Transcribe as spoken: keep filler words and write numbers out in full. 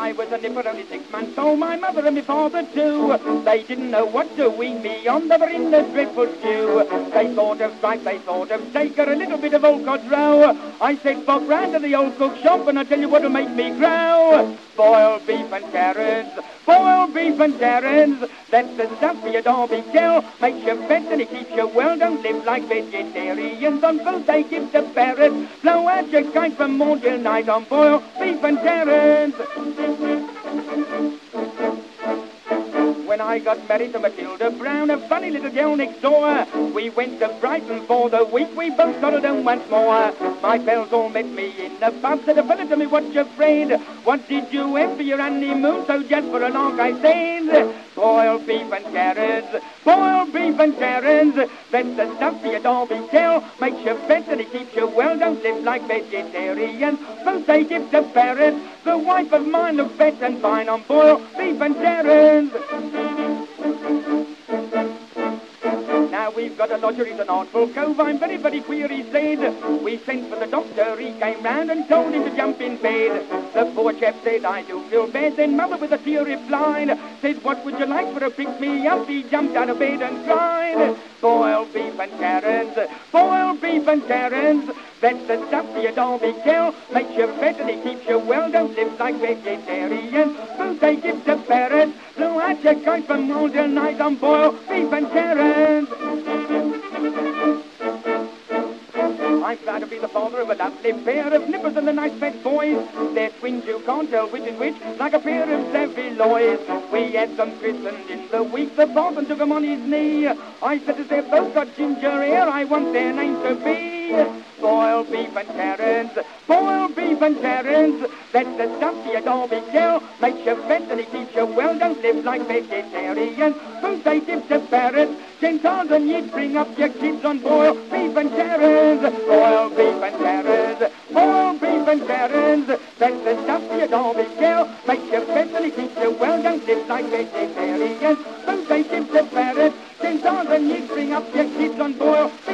I was a nipper only six months old, my mother and my father too. They didn't know what to wean me on, they were in the dreadful stew. They thought of stripe, they thought of steak, or a little bit of old cod roe. I said, pop round to the old cook shop and I'll tell you what'll make me grow. Boiled beef and carrots, boiled beef and carrots, that's the stuff for your Derby Girl. Makes you fat and it keeps you well, don't live like vegetarians on food they give to parrots. Blow out your kite from morn till night on boiled beef and carrots. When I got married to Matilda Brown, a funny little girl next door, we went to Brighton for the week, we both got it home once more. My pals all met me in the pub, said a fella to me, what's your afraid? What did you have for your honeymoon? So just for a lark I said, boiled beef and carrots, boiled beef and carrots, that's the stuff for your Derby Girl. Makes you fat and it keeps you well, don't live like vegetarians, both they give to parrots. The wife of mine looks fat and fine on boiled beef and carrots. Now we've got a lodger, he's an artful cove, I'm very, very queer, he said. We sent for the doctor, he came round and told him to jump in bed. The poor chap said, I do feel bad. Then mother with a tear replied, said, what would you like for a pick-me-up? He jumped out of bed and cried, boiled beef and carrots, boiled beef and carrots, that's the stuff for your Derby Girl. Makes you fat and it keeps you well, don't live like vegetarians, food they give to parrots. Blow out your kite from morn till night on boiled beef and carrots. I'm proud to be the father of a lovely pair of nippers and the nice fat boys. They're twins, you can't tell which is which, like a pair of Saviloys. We had them christened in the week, the parson took them on his knee. I said, as they've both got ginger hair, I want their names to be boiled beef and carrots, boiled beef and carrots, that's the stuff for your Derby Girl. Makes you fat and it keeps you well, don't live like vegetarians, food they give to parrots. Gentiles and you'd bring up your kids on boiled beef and carrots, boiled beef and carrots, boiled beef and carrots, that's the stuff for your Derby Girl. Makes you fat and it keeps you well, don't live like vegetarians, food they give to parrots. Gentiles and you'd bring up your kids on boiled